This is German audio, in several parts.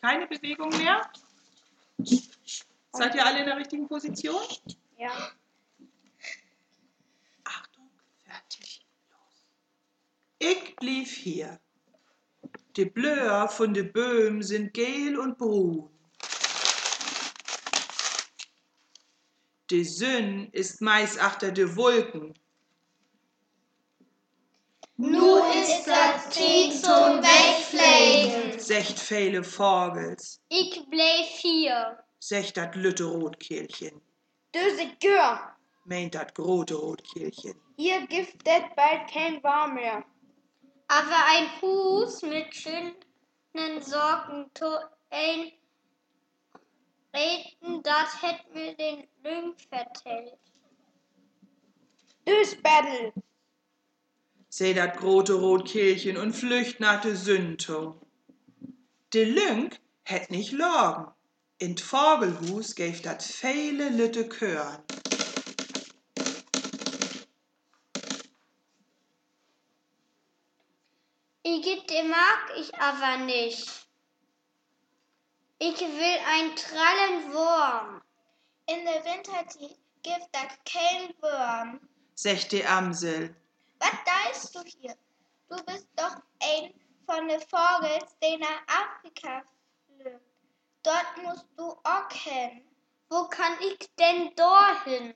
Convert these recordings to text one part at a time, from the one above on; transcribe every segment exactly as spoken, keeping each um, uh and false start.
Keine Bewegung mehr? Seid ihr alle in der richtigen Position? Ja. Achtung, fertig, los. Ich blieb hier. Die Blöer von de Böhm sind gel und brun. Die Sünn ist meist achter de Wolken. Nu ist das Krieg zum Wegfliegen. Secht viele Vogels, Ich bleib hier. secht dat lütte Rotkehlchen, Düse Gür. meint dat grote Rotkehlchen. Hier gibt es bald kein Warm mehr. Aber ein Hus mit schönen Sorgen zu ein Reden, das hätt mir den Lüng vertellt. Düs Battle. Seh dat grote Rotkehlchen und flücht nach de Sündtung. De Lünk hätt nicht logen. In t Vogelhus gäf dat viele lütte Körn. Igitt mag ich aber nicht. Ich will ein trallen Wurm. In der Wintertid gibt da kein Wurm. Secht de Amsel, Was deist du hier? Du bist doch ein von den Vogels, der nach Afrika fliegt. Dort musst du auch hin. Wo kann ich denn dorthin?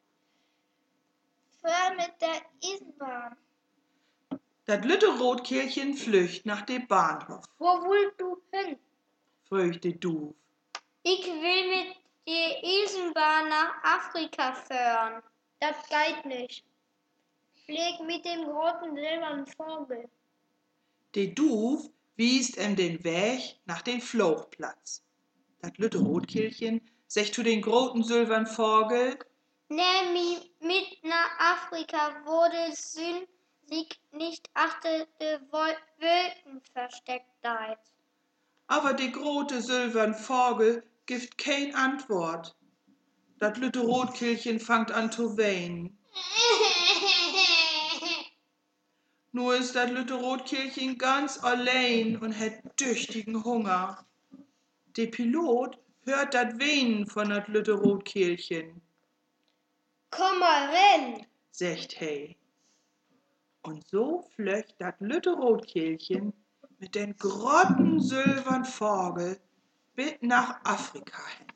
Fahr mit der Eisenbahn. dat lütte Rotkehlchen flücht nach de Bahnhof, Wo willst du hin? fröch de Duf. Ich will mit der Eisenbahn nach Afrika fahren. Das geht nicht. Flieg mit dem roten silbernen Vogel. De Duf wiest em den Weg nach den Flugplatz. Dat lütte Rotkehlchen secht zu den groten silbern Vogel, Nimm mich mit nach Afrika, wo der Sünn sich nicht achter de Wolken versteckt deit. aber de grote silbern Vogel gibt kein Antwort. Dat lütte Rotkehlchen fangt an zu weinen. Nur ist dat lütte Rotkehlchen ganz allein und hat tüchtigen Hunger. De Pilot hört dat Weinen von dat lütte Rotkehlchen, Komm mal rein. secht hey. Und so flöcht dat lütte Rotkehlchen mit den grotten silbern Vogel bis nach Afrika hin.